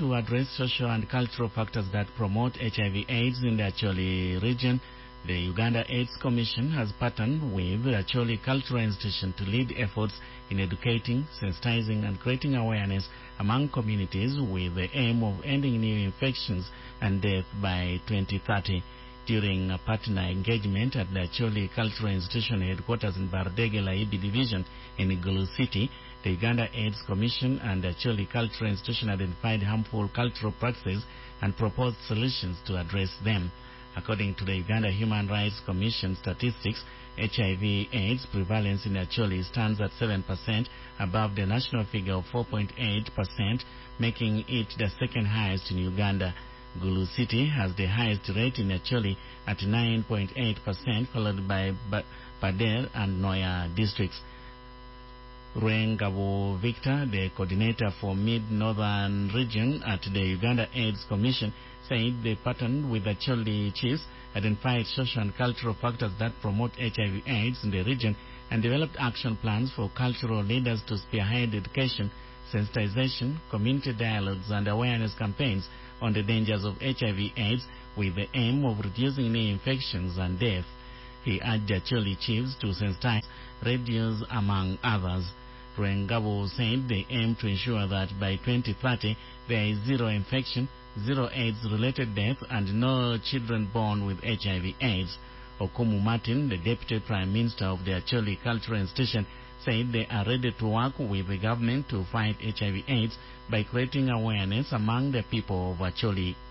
to address social and cultural factors that promote HIV/AIDS in the Acholi region, the Uganda AIDS Commission has partnered with the Acholi Cultural Institution to lead efforts in educating, sensitizing, and creating awareness among communities with the aim of ending new infections and death by 2030. During a partner engagement at the Acholi Cultural Institution headquarters in Bardege Laibi Division in Gulu City, the Uganda AIDS Commission and the Acholi Cultural Institution identified harmful cultural practices and proposed solutions to address them. According to the Uganda Human Rights Commission statistics, HIV/AIDS prevalence in Acholi stands at 7%, above the national figure of 4.8%, making it the second highest in Uganda. Gulu City has the highest rate in Acholi at 9.8%, followed by Bader and Noya districts. Ruengabo Victor, the coordinator for Mid-Northern Region at the Uganda AIDS Commission, said they partnered with the Acholi chiefs, identified social and cultural factors that promote HIV/AIDS in the region, and developed action plans for cultural leaders to spearhead education, sensitization, community dialogues, and awareness campaigns on the dangers of HIV/AIDS with the aim of reducing new infections and death. He urged the Acholi chiefs to sensitize, reduce, among others. Ruengabo said they aim to ensure that by 2030 there is zero infection, zero AIDS-related death, and no children born with HIV/AIDS. Okumu Martin, the Deputy Prime Minister of the Acholi Cultural Institution, said they are ready to work with the government to fight HIV/AIDS by creating awareness among the people of Acholi